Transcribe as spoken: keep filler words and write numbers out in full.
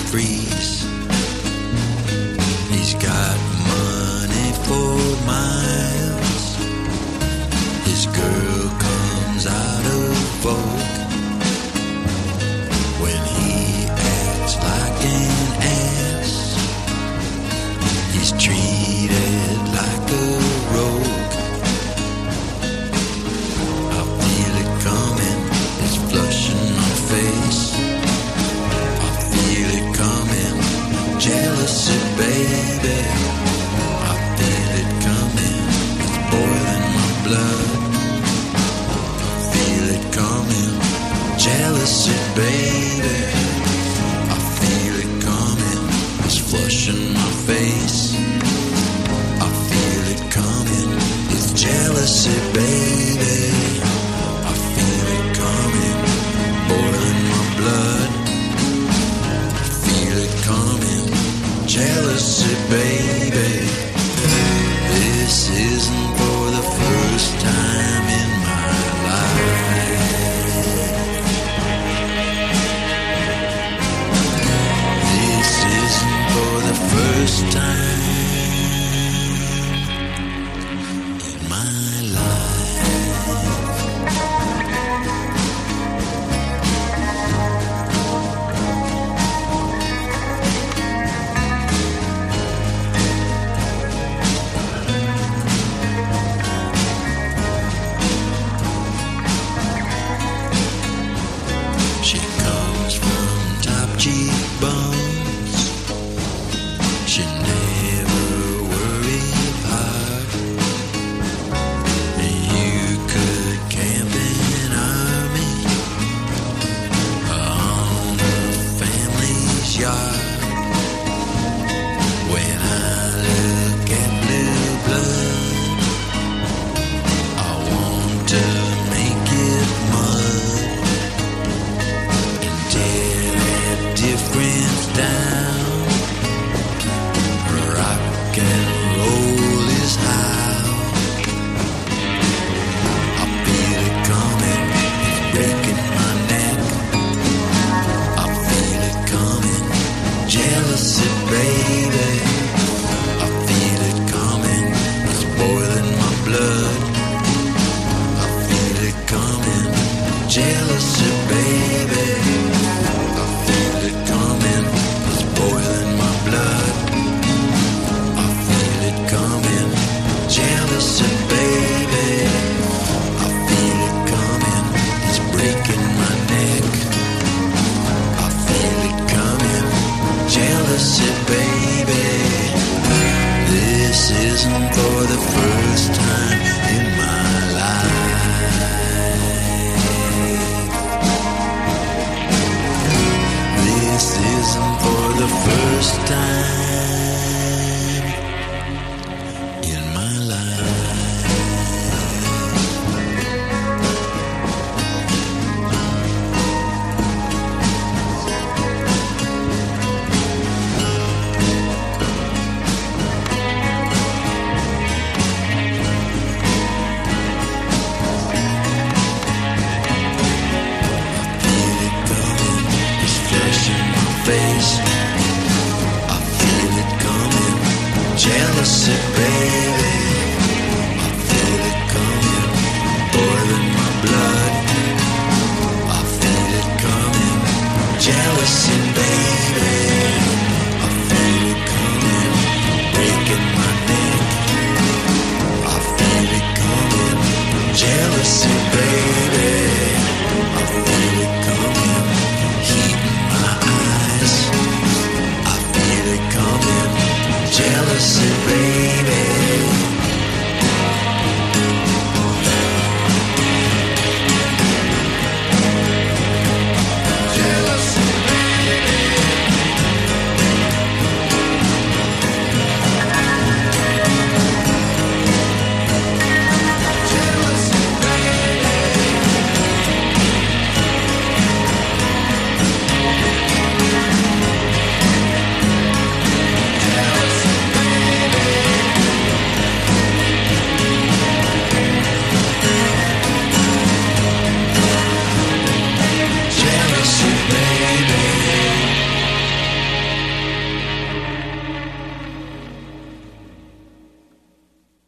freeze. He's got money for miles. His girl comes out of vogue when he acts like an ass. He's treated like a rogue. I feel it coming, it's flushing my face. I feel it coming, jealousy, baby. I feel it coming, it's boiling my blood. I feel it coming, jealousy, baby. I feel it coming, it's flushing my face. I feel it coming, it's jealousy, baby. I feel it coming, boiling my blood. I feel it coming, jealousy, baby. This isn't for the first time in my life. This isn't for the first time in my life. She comes from top cheekbones. She never worried hard. You could camp an army on a family's yard. When I look at blue blood, I want to make it mud and tear that difference down. Rock and roll is how I feel it coming, it's breaking my neck. I feel it coming, jealousy, baby. I feel it coming, it's boiling my blood. I feel it coming, jealousy, baby. I feel it coming, it's boiling my blood. I feel it coming, jealousy, baby. I feel it coming, it's breaking my neck. I feel it coming, jealousy, baby. This isn't for the first time in my life. This isn't for the first time in my life. Feel it coming, it's flushing my face. I feel it coming, jealousy, baby.